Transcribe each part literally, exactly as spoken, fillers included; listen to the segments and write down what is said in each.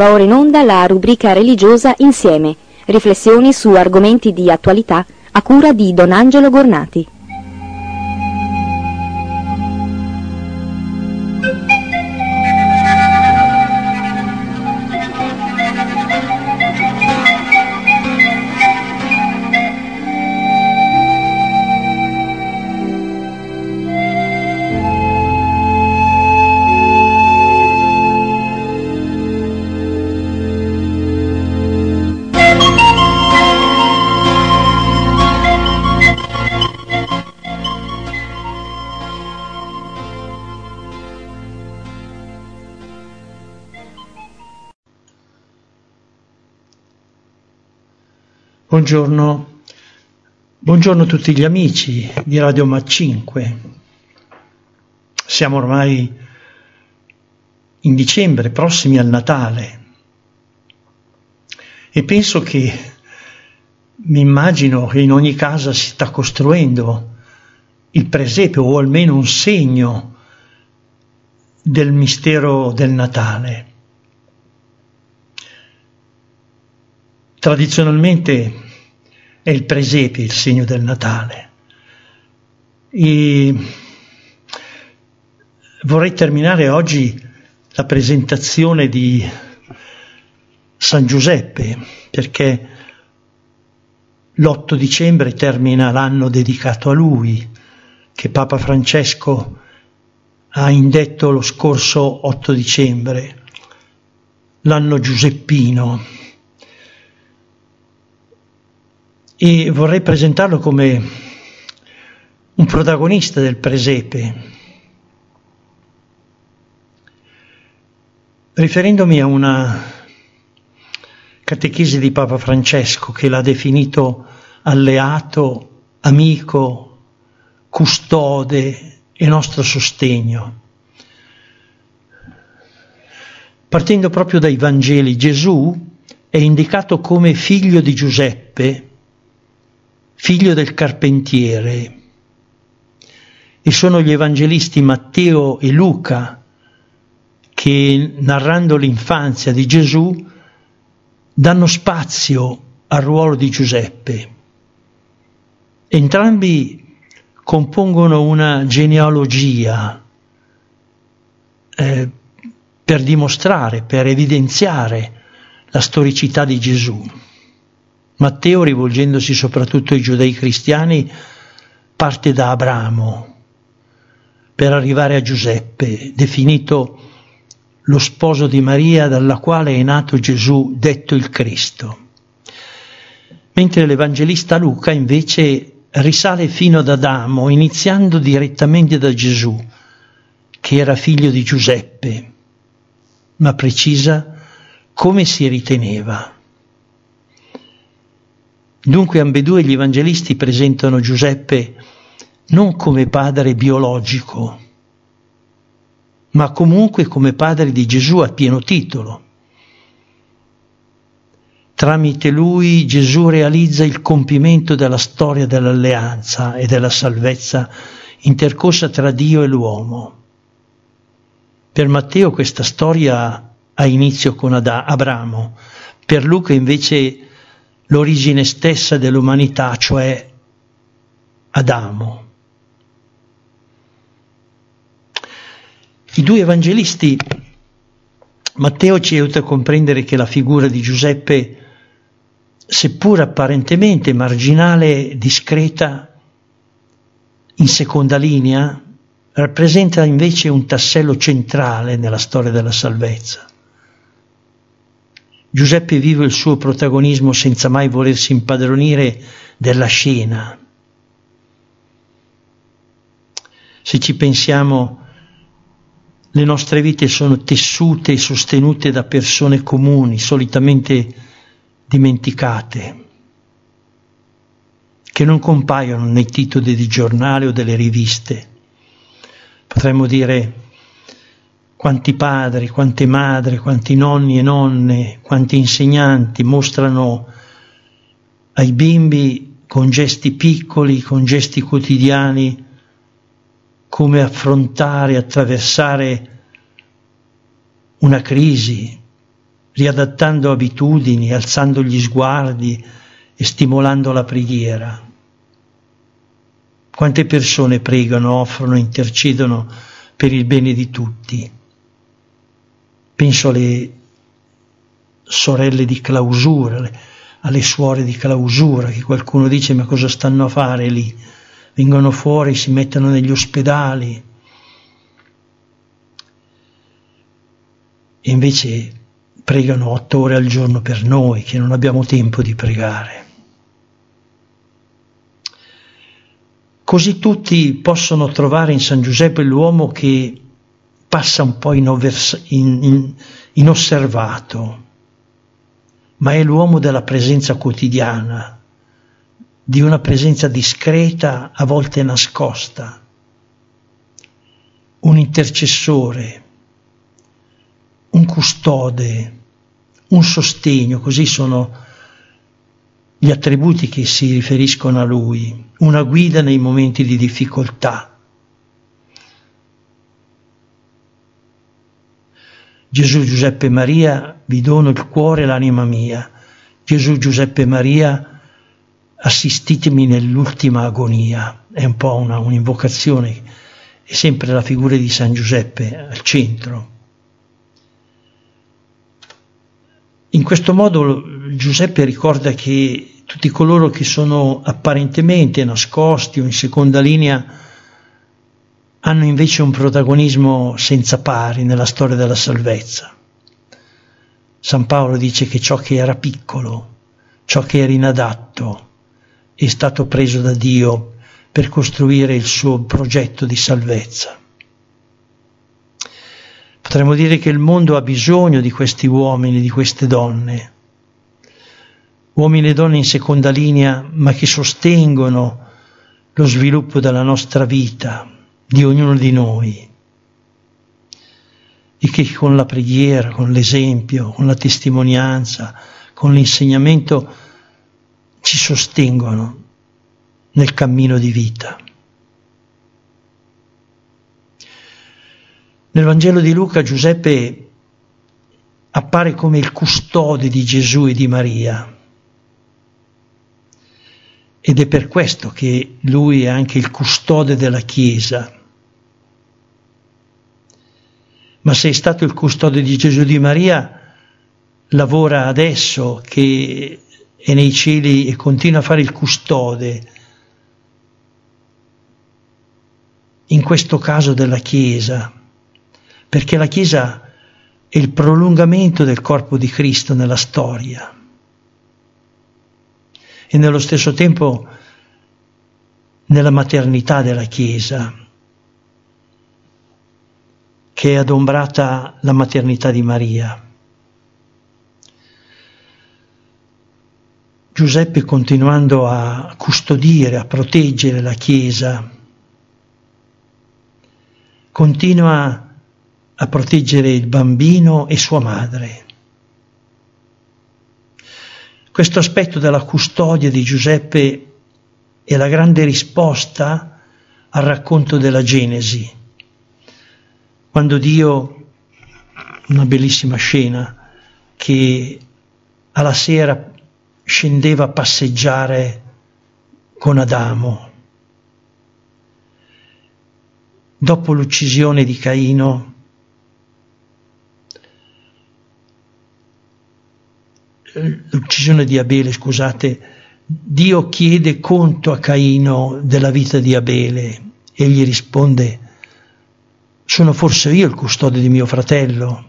Va ora in onda la rubrica religiosa Insieme, riflessioni su argomenti di attualità a cura di Don Angelo Gornati. Buongiorno, buongiorno a tutti gli amici di Radio Ma cinque. Siamo ormai in dicembre, prossimi al Natale, e penso che, mi immagino che in ogni casa si sta costruendo il presepe o almeno un segno del mistero del Natale. Tradizionalmente è il presepe il segno del Natale. E vorrei terminare oggi la presentazione di San Giuseppe, perché l'otto dicembre termina l'anno dedicato a lui, che Papa Francesco ha indetto lo scorso otto dicembre, l'anno giuseppino. E vorrei presentarlo come un protagonista del presepe, riferendomi a una catechesi di Papa Francesco che l'ha definito alleato, amico, custode e nostro sostegno. Partendo proprio dai Vangeli, Gesù è indicato come figlio di Giuseppe, figlio del carpentiere, e sono gli evangelisti Matteo e Luca che, narrando l'infanzia di Gesù, danno spazio al ruolo di Giuseppe. Entrambi compongono una genealogia eh, per dimostrare, per evidenziare la storicità di Gesù. Matteo, rivolgendosi soprattutto ai giudei cristiani, parte da Abramo per arrivare a Giuseppe, definito lo sposo di Maria dalla quale è nato Gesù, detto il Cristo. Mentre l'Evangelista Luca invece risale fino ad Adamo, iniziando direttamente da Gesù, che era figlio di Giuseppe, ma precisa come si riteneva. Dunque ambedue gli evangelisti presentano Giuseppe non come padre biologico, ma comunque come padre di Gesù a pieno titolo. Tramite lui Gesù realizza il compimento della storia dell'alleanza e della salvezza intercorsa tra Dio e l'uomo. Per Matteo questa storia ha inizio con Ad- Abramo, per Luca invece l'origine stessa dell'umanità, cioè Adamo. I due evangelisti, Matteo ci aiuta a comprendere che la figura di Giuseppe, seppur apparentemente marginale e discreta, in seconda linea, rappresenta invece un tassello centrale nella storia della salvezza. Giuseppe vive il suo protagonismo senza mai volersi impadronire della scena. Se ci pensiamo, le nostre vite sono tessute e sostenute da persone comuni, solitamente dimenticate, che non compaiono nei titoli di giornale o delle riviste. Potremmo dire quanti padri, quante madri, quanti nonni e nonne, quanti insegnanti mostrano ai bimbi con gesti piccoli, con gesti quotidiani, come affrontare, attraversare una crisi, riadattando abitudini, alzando gli sguardi e stimolando la preghiera. Quante persone pregano, offrono, intercedono per il bene di tutti. Penso alle sorelle di clausura, alle, alle suore di clausura, che qualcuno dice: ma cosa stanno a fare lì? Vengono fuori, si mettono negli ospedali. E invece pregano otto ore al giorno per noi, che non abbiamo tempo di pregare. Così tutti possono trovare in San Giuseppe l'uomo che passa un po' inovers- in, in, inosservato, ma è l'uomo della presenza quotidiana, di una presenza discreta, a volte nascosta, un intercessore, un custode, un sostegno, così sono gli attributi che si riferiscono a lui, una guida nei momenti di difficoltà. Gesù, Giuseppe e Maria, vi dono il cuore e l'anima mia. Gesù, Giuseppe e Maria, assistitemi nell'ultima agonia. È un po' una, un'invocazione, è sempre la figura di San Giuseppe al centro. In questo modo Giuseppe ricorda che tutti coloro che sono apparentemente nascosti o in seconda linea hanno invece un protagonismo senza pari nella storia della salvezza. San Paolo dice che ciò che era piccolo, ciò che era inadatto, è stato preso da Dio per costruire il suo progetto di salvezza. Potremmo dire che il mondo ha bisogno di questi uomini, di queste donne, uomini e donne in seconda linea, ma che sostengono lo sviluppo della nostra vita, di ognuno di noi, e che con la preghiera, con l'esempio, con la testimonianza, con l'insegnamento ci sostengono nel cammino di vita. Nel Vangelo di Luca Giuseppe appare come il custode di Gesù e di Maria, ed è per questo che lui è anche il custode della Chiesa. Ma se è stato il custode di Gesù e di Maria, lavora adesso che è nei cieli e continua a fare il custode, in questo caso della Chiesa, perché la Chiesa è il prolungamento del corpo di Cristo nella storia e nello stesso tempo nella maternità della Chiesa, che è adombrata la maternità di Maria. Giuseppe, continuando a custodire, a proteggere la Chiesa, continua a proteggere il bambino e sua madre. Questo aspetto della custodia di Giuseppe è la grande risposta al racconto della Genesi, quando Dio, una bellissima scena, che alla sera scendeva a passeggiare con Adamo. Dopo l'uccisione di Caino, l'uccisione di Abele, scusate, Dio chiede conto a Caino della vita di Abele e gli risponde: sono forse io il custode di mio fratello?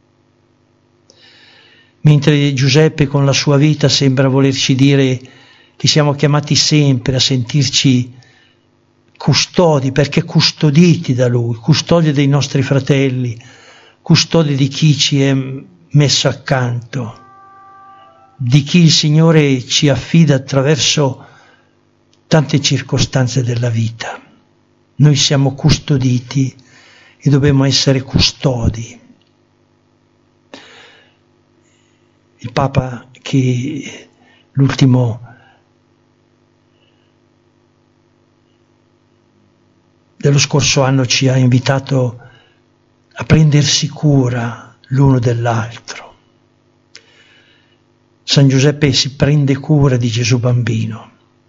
Mentre Giuseppe con la sua vita sembra volerci dire che siamo chiamati sempre a sentirci custodi, perché custoditi da Lui, custodi dei nostri fratelli, custodi di chi ci è messo accanto, di chi il Signore ci affida attraverso tante circostanze della vita. Noi siamo custoditi e dobbiamo essere custodi. Il Papa, che l'ultimo dello scorso anno ci ha invitato a prendersi cura l'uno dell'altro. San Giuseppe si prende cura di Gesù bambino.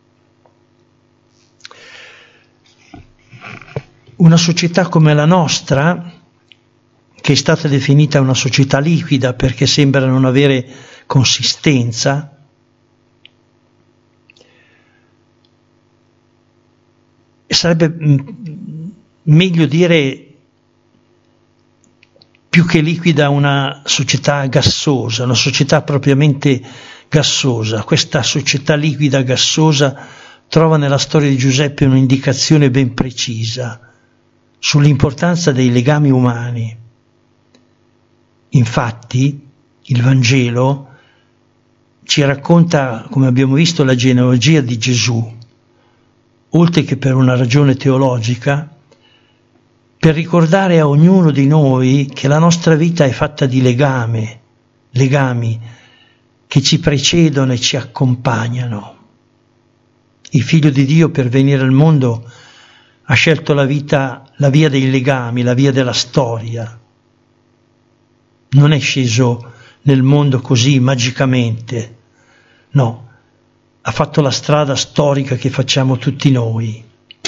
Una società come la nostra, che è stata definita una società liquida perché sembra non avere consistenza, sarebbe meglio dire più che liquida una società gassosa, una società propriamente gassosa. Questa società liquida gassosa trova nella storia di Giuseppe un'indicazione ben precisa sull'importanza dei legami umani. Infatti il Vangelo ci racconta, come abbiamo visto, la genealogia di Gesù, oltre che per una ragione teologica, per ricordare a ognuno di noi che la nostra vita è fatta di legame, legami che ci precedono e ci accompagnano. Il Figlio di Dio per venire al mondo ha scelto la vita, la via dei legami, la via della storia. Non è sceso nel mondo così magicamente, no, ha fatto la strada storica che facciamo tutti noi.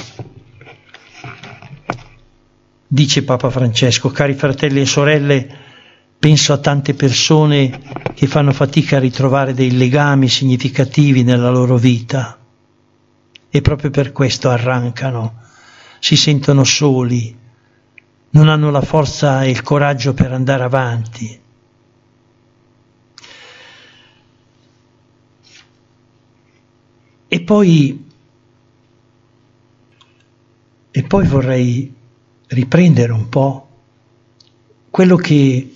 Dice Papa Francesco: cari fratelli e sorelle, penso a tante persone che fanno fatica a ritrovare dei legami significativi nella loro vita e proprio per questo arrancano, si sentono soli, non hanno la forza e il coraggio per andare avanti. E poi, e poi vorrei riprendere un po' quello che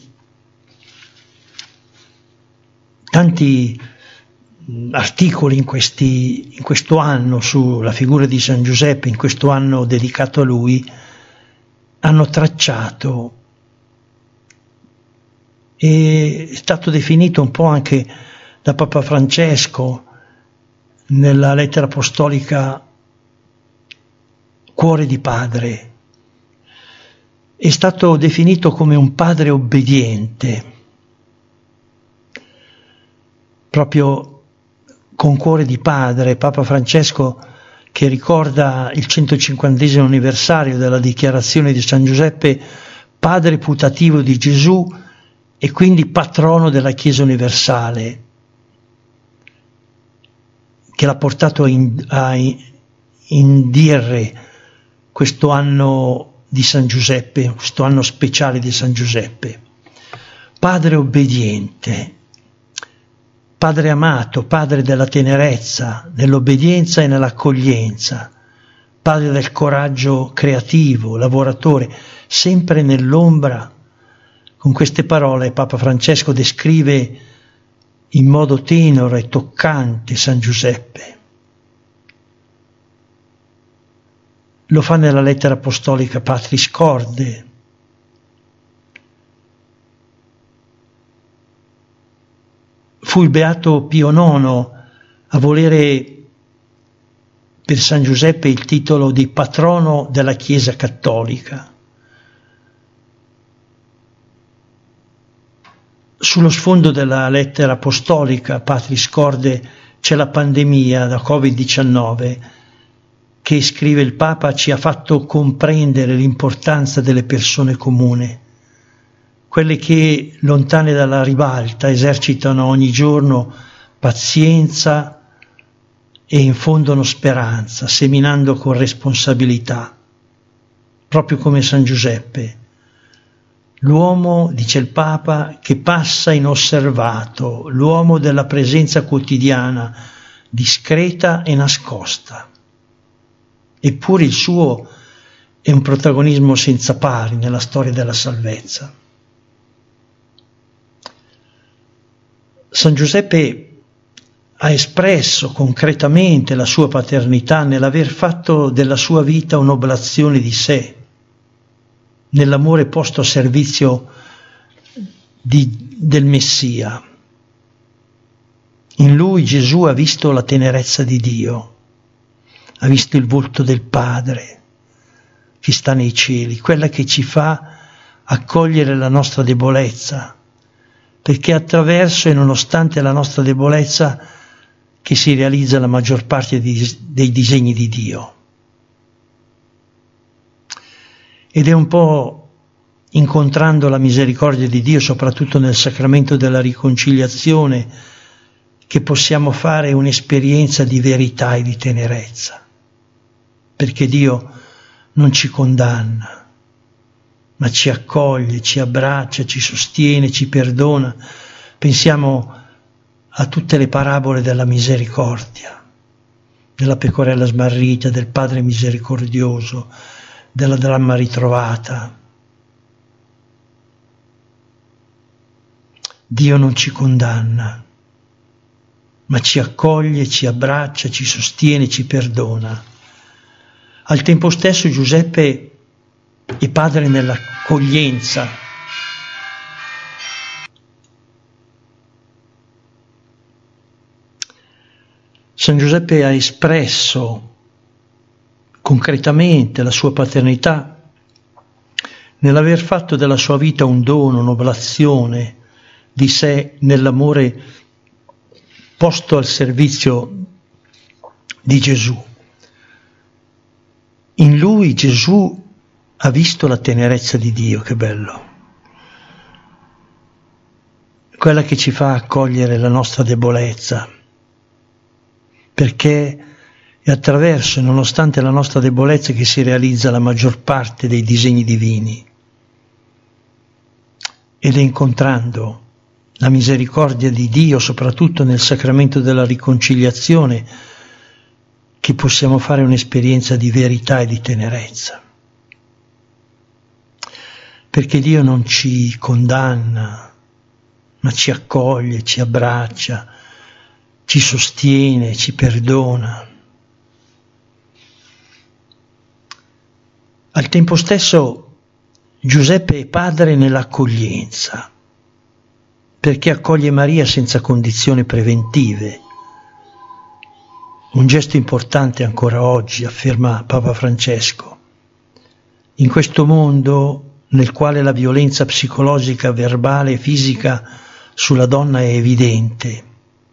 tanti articoli in, questi, in questo anno sulla figura di San Giuseppe, in questo anno dedicato a lui, hanno tracciato. È stato definito un po' anche da Papa Francesco nella lettera apostolica Cuore di Padre. È stato definito come un padre obbediente, proprio con cuore di padre. Papa Francesco, che ricorda il centocinquantesimo anniversario della dichiarazione di San Giuseppe padre putativo di Gesù e quindi patrono della Chiesa universale, che l'ha portato in, a indire questo anno di San Giuseppe, questo anno speciale di San Giuseppe. Padre obbediente, padre amato, padre della tenerezza, nell'obbedienza e nell'accoglienza, padre del coraggio creativo, lavoratore, sempre nell'ombra. Con queste parole Papa Francesco descrive in modo tenero e toccante San Giuseppe. Lo fa nella lettera apostolica Patris Corde. Fu il beato Pio nono a volere per San Giuseppe il titolo di patrono della Chiesa cattolica. Sullo sfondo della lettera apostolica Patris Corde c'è la pandemia da covid diciannove che, scrive il Papa, ci ha fatto comprendere l'importanza delle persone comuni, quelle che, lontane dalla ribalta, esercitano ogni giorno pazienza e infondono speranza, seminando con responsabilità, proprio come San Giuseppe. L'uomo, dice il Papa, che passa inosservato, l'uomo della presenza quotidiana, discreta e nascosta. Eppure il suo è un protagonismo senza pari nella storia della salvezza. San Giuseppe ha espresso concretamente la sua paternità nell'aver fatto della sua vita un'oblazione di sé, nell'amore posto a servizio di, del Messia. In lui Gesù ha visto la tenerezza di Dio, ha visto il volto del Padre che sta nei cieli, quella che ci fa accogliere la nostra debolezza, perché attraverso e nonostante la nostra debolezza che si realizza la maggior parte di, dei disegni di Dio. Ed è un po' incontrando la misericordia di Dio, soprattutto nel sacramento della riconciliazione, che possiamo fare un'esperienza di verità e di tenerezza, perché Dio non ci condanna, ma ci accoglie, ci abbraccia, ci sostiene, ci perdona. Pensiamo a tutte le parabole della misericordia, della pecorella smarrita, del Padre misericordioso, della dramma ritrovata. Dio non ci condanna, ma ci accoglie, ci abbraccia, ci sostiene, ci perdona. Al tempo stesso Giuseppe è padre nell'accoglienza. San Giuseppe ha espresso concretamente la sua paternità nell'aver fatto della sua vita un dono, un'oblazione di sé nell'amore posto al servizio di Gesù. In lui Gesù ha visto la tenerezza di Dio, che bello, quella che ci fa accogliere la nostra debolezza, perché è attraverso e nonostante la nostra debolezza che si realizza la maggior parte dei disegni divini, ed è incontrando la misericordia di Dio, soprattutto nel sacramento della riconciliazione, che possiamo fare un'esperienza di verità e di tenerezza. Perché Dio non ci condanna, ma ci accoglie, ci abbraccia, ci sostiene, ci perdona. Al tempo stesso Giuseppe è padre nell'accoglienza, perché accoglie Maria senza condizioni preventive. Un gesto importante ancora oggi, afferma Papa Francesco. In questo mondo nel quale la violenza psicologica, verbale e fisica sulla donna è evidente,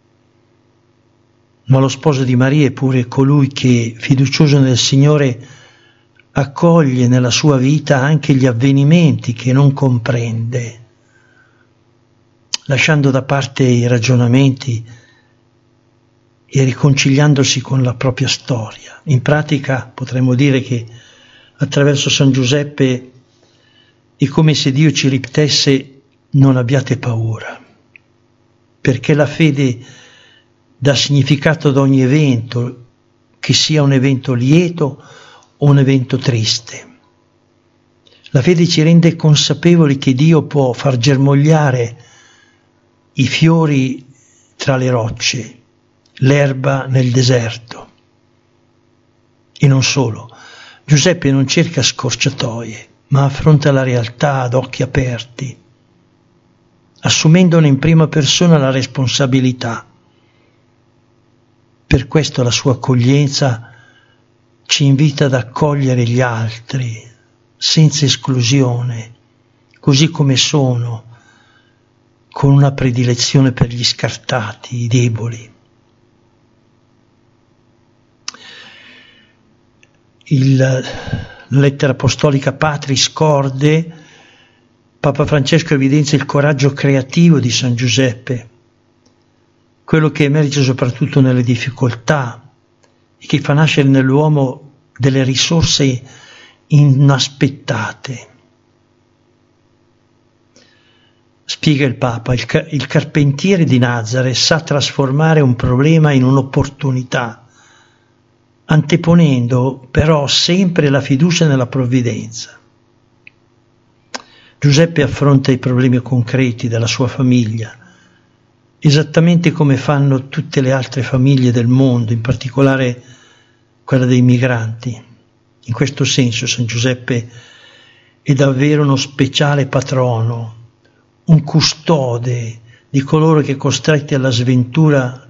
ma lo sposo di Maria è pure colui che, fiducioso nel Signore, accoglie nella sua vita anche gli avvenimenti che non comprende, lasciando da parte i ragionamenti e riconciliandosi con la propria storia. In pratica potremmo dire che attraverso San Giuseppe è come se Dio ci ripetesse: non abbiate paura, perché la fede dà significato ad ogni evento, che sia un evento lieto o un evento triste. La fede ci rende consapevoli che Dio può far germogliare i fiori tra le rocce, l'erba nel deserto. E non solo, Giuseppe non cerca scorciatoie, ma affronta la realtà ad occhi aperti, assumendone in prima persona la responsabilità. Per questo la sua accoglienza ci invita ad accogliere gli altri, senza esclusione, così come sono, con una predilezione per gli scartati, i deboli. Il, la lettera apostolica Patris Corde, Papa Francesco evidenzia il coraggio creativo di San Giuseppe, quello che emerge soprattutto nelle difficoltà e che fa nascere nell'uomo delle risorse inaspettate. Spiega il Papa, il, ca- il carpentiere di Nazareth sa trasformare un problema in un'opportunità, anteponendo però sempre la fiducia nella provvidenza. Giuseppe affronta i problemi concreti della sua famiglia, esattamente come fanno tutte le altre famiglie del mondo, in particolare quella dei migranti. In questo senso San Giuseppe è davvero uno speciale patrono, un custode di coloro che, costretti alla sventura,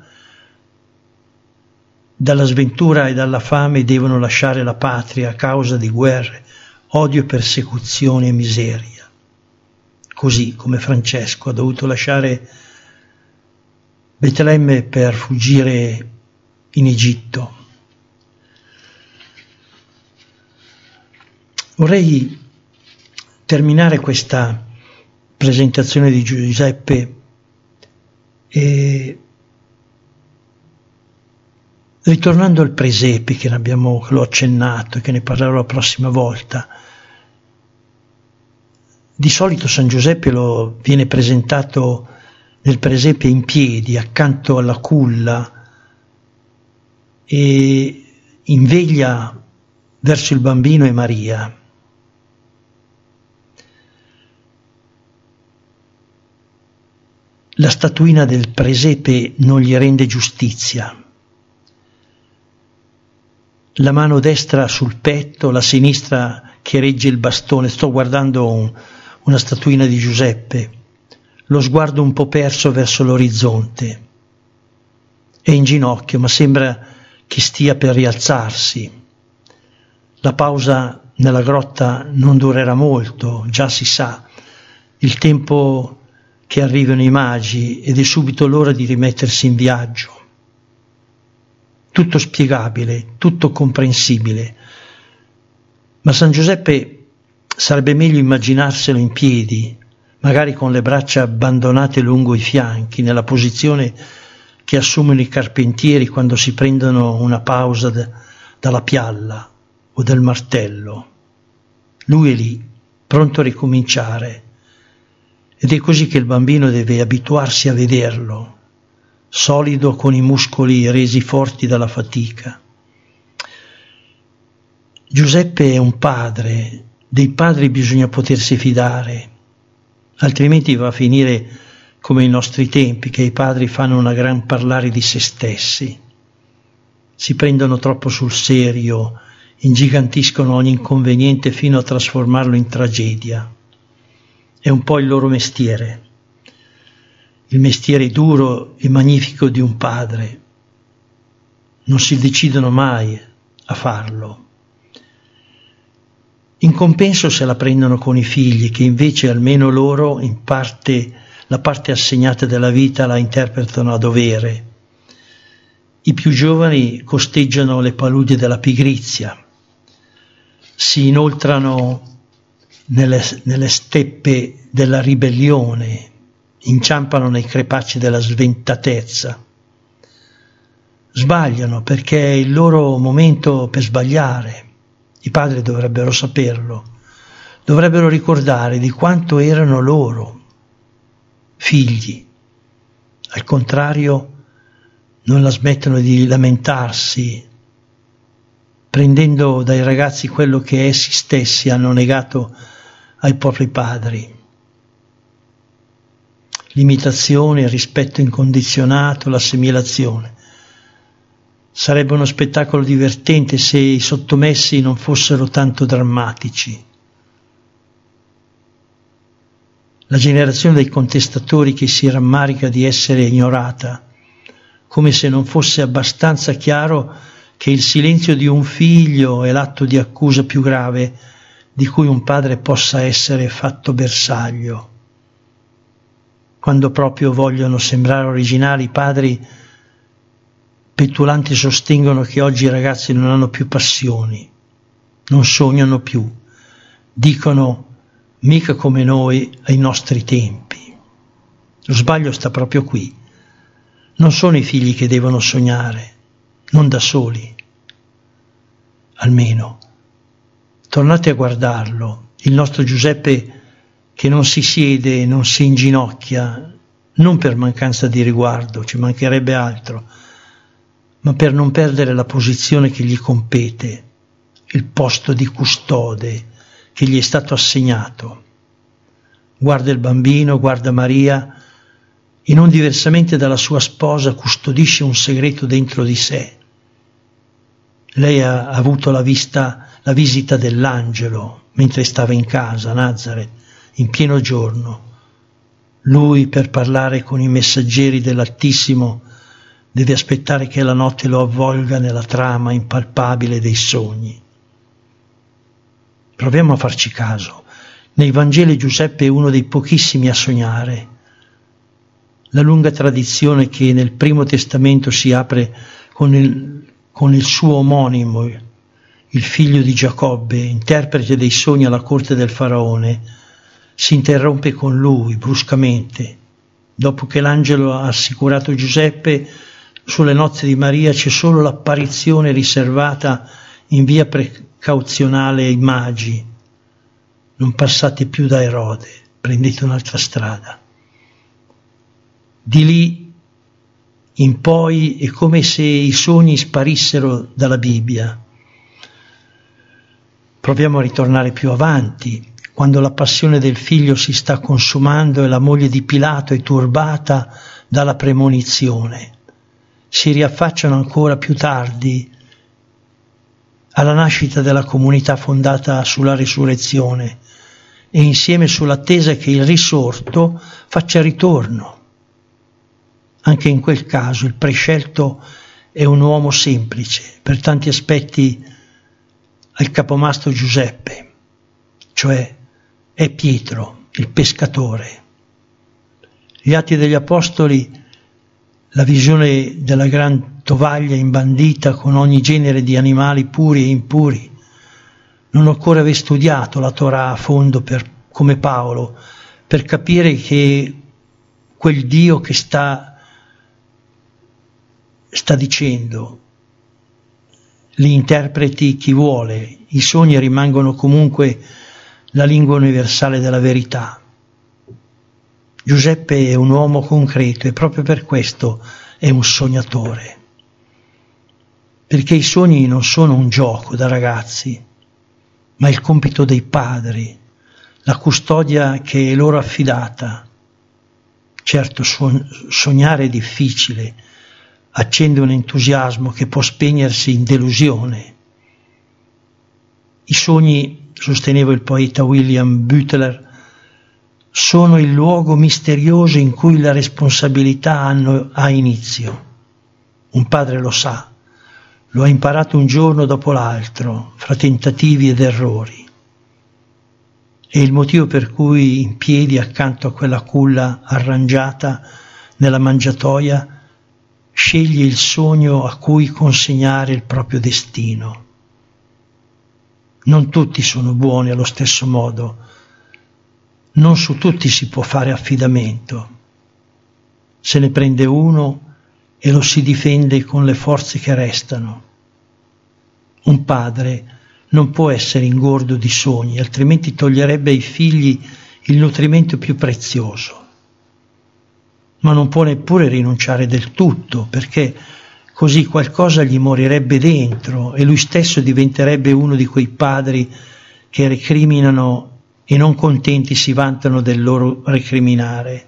dalla sventura e dalla fame, devono lasciare la patria a causa di guerre, odio, persecuzioni e miseria. così come Francesco ha dovuto lasciare Betlemme per fuggire in Egitto. Vorrei terminare questa presentazione di Giuseppe e ritornando al presepe che, abbiamo, che l'ho accennato e che ne parlerò la prossima volta. Di solito San Giuseppe lo viene presentato nel presepe in piedi accanto alla culla e in veglia verso il bambino e Maria. La statuina del presepe non gli rende giustizia. La mano destra sul petto, la sinistra che regge il bastone. Sto guardando un, una statuina di Giuseppe, lo sguardo un po' perso verso l'orizzonte. È in ginocchio, ma sembra che stia per rialzarsi. La pausa nella grotta non durerà molto, già si sa. Il tempo che arrivano i magi ed è subito l'ora di rimettersi in viaggio. Tutto spiegabile, tutto comprensibile, ma San Giuseppe sarebbe meglio immaginarselo in piedi, magari con le braccia abbandonate lungo i fianchi, nella posizione che assumono i carpentieri quando si prendono una pausa d- dalla pialla o dal martello. Lui è lì, pronto a ricominciare, ed è così che il bambino deve abituarsi a vederlo, solido con i muscoli resi forti dalla fatica. Giuseppe è un padre, dei padri bisogna potersi fidare, altrimenti va a finire come i nostri tempi, che i padri fanno una gran parlare di se stessi, si prendono troppo sul serio, ingigantiscono ogni inconveniente fino a trasformarlo in tragedia. È un po' il loro mestiere. Il mestiere duro e magnifico di un padre. Non si decidono mai a farlo. In compenso se la prendono con i figli, che invece almeno loro in parte, la parte assegnata della vita la interpretano a dovere. I più giovani costeggiano le paludi della pigrizia, si inoltrano nelle, nelle steppe della ribellione, inciampano nei crepacci della sventatezza. Sbagliano perché è il loro momento per sbagliare. I padri dovrebbero saperlo, dovrebbero ricordare di quanto erano loro figli. Al contrario, non la smettono di lamentarsi, prendendo dai ragazzi quello che essi stessi hanno negato ai propri padri. L'imitazione, il rispetto incondizionato, l'assimilazione. Sarebbe uno spettacolo divertente se i sottomessi non fossero tanto drammatici. La generazione dei contestatori che si rammarica di essere ignorata, come se non fosse abbastanza chiaro che il silenzio di un figlio è l'atto di accusa più grave di cui un padre possa essere fatto bersaglio. Quando proprio vogliono sembrare originali, i padri petulanti sostengono che oggi i ragazzi non hanno più passioni, non sognano più, dicono mica come noi ai nostri tempi. Lo sbaglio sta proprio qui. Non sono i figli che devono sognare, non da soli. Almeno, tornate a guardarlo, il nostro Giuseppe che non si siede, non si inginocchia, non per mancanza di riguardo, ci mancherebbe altro, ma per non perdere la posizione che gli compete, il posto di custode che gli è stato assegnato. Guarda il bambino, guarda Maria, e non diversamente dalla sua sposa custodisce un segreto dentro di sé. Lei ha avuto la, vista, la visita dell'angelo mentre stava in casa a Nazareth, in pieno giorno. Lui, per parlare con i messaggeri dell'Altissimo, deve aspettare che la notte lo avvolga nella trama impalpabile dei sogni. Proviamo a farci caso. Nei Vangeli Giuseppe è uno dei pochissimi a sognare. La lunga tradizione che nel Primo Testamento si apre con il, con il suo omonimo, il figlio di Giacobbe, interprete dei sogni alla corte del faraone, si interrompe con lui bruscamente. Dopo che l'angelo ha assicurato Giuseppe, sulle nozze di Maria c'è solo l'apparizione riservata in via precauzionale ai magi. Non passate più da Erode, prendete un'altra strada. Di lì in poi è come se i sogni sparissero dalla Bibbia. Proviamo a ritornare più avanti, quando la passione del figlio si sta consumando e la moglie di Pilato è turbata dalla premonizione. Si riaffacciano ancora più tardi alla nascita della comunità fondata sulla risurrezione e insieme sull'attesa che il risorto faccia ritorno. Anche in quel caso il prescelto è un uomo semplice, per tanti aspetti al capomastro Giuseppe, cioè è Pietro, il pescatore. Gli Atti degli Apostoli, la visione della gran tovaglia imbandita con ogni genere di animali puri e impuri. Non occorre aver studiato la Torah a fondo per, come Paolo per capire che quel Dio che sta sta dicendo li interpreti chi vuole, i sogni rimangono comunque la lingua universale della verità. Giuseppe è un uomo concreto e proprio per questo è un sognatore, perché i sogni non sono un gioco da ragazzi, ma il compito dei padri, la custodia che è loro affidata. Certo, sognare è difficile, accende un entusiasmo che può spegnersi in delusione. I sogni, sosteneva il poeta William Butler, sono il luogo misterioso in cui la responsabilità hanno, ha inizio. Un padre lo sa, lo ha imparato un giorno dopo l'altro, fra tentativi ed errori. È il motivo per cui in piedi accanto a quella culla arrangiata nella mangiatoia sceglie il sogno a cui consegnare il proprio destino. Non tutti sono buoni allo stesso modo, non su tutti si può fare affidamento. Se ne prende uno e lo si difende con le forze che restano. Un padre non può essere ingordo di sogni, altrimenti toglierebbe ai figli il nutrimento più prezioso. Ma non può neppure rinunciare del tutto, perché così qualcosa gli morirebbe dentro e lui stesso diventerebbe uno di quei padri che recriminano e non contenti si vantano del loro recriminare.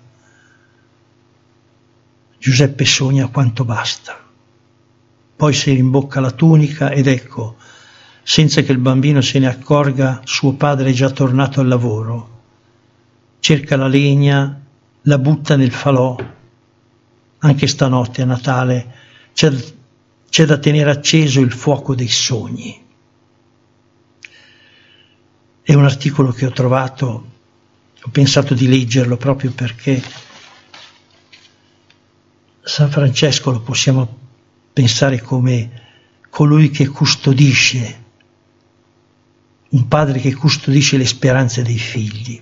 Giuseppe sogna quanto basta. Poi si rimbocca la tunica ed ecco, senza che il bambino se ne accorga, suo padre è già tornato al lavoro. Cerca la legna, la butta nel falò. Anche stanotte a Natale c'è, c'è da tenere acceso il fuoco dei sogni. È un articolo che ho trovato, ho pensato di leggerlo proprio perché San Francesco lo possiamo pensare come colui che custodisce, un padre che custodisce le speranze dei figli.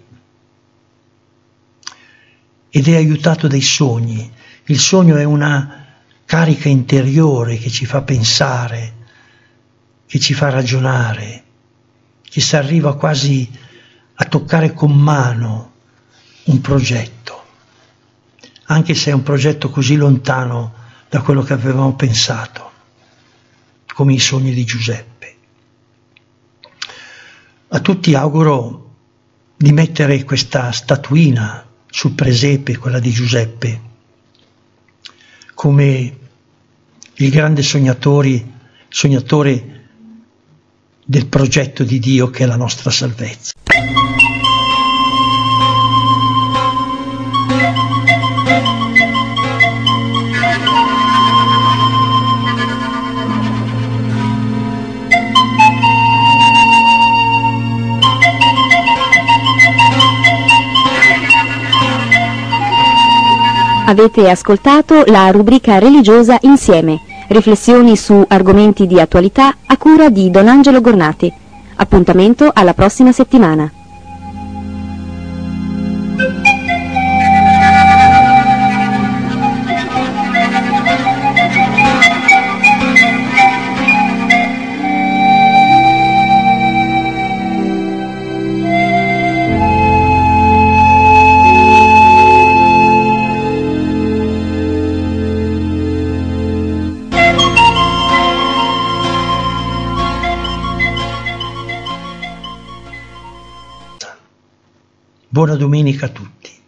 Ed è aiutato dai sogni. Il sogno è una carica interiore che ci fa pensare, che ci fa ragionare, che si arriva quasi a toccare con mano un progetto, anche se è un progetto così lontano da quello che avevamo pensato, come i sogni di Giuseppe. A tutti auguro di mettere questa statuina sul presepe, quella di Giuseppe, come il grande sognatori, sognatore del progetto di Dio che è la nostra salvezza. Avete ascoltato la rubrica religiosa Insieme, riflessioni su argomenti di attualità a cura di Don Angelo Gornati. Appuntamento alla prossima settimana. Buona domenica a tutti.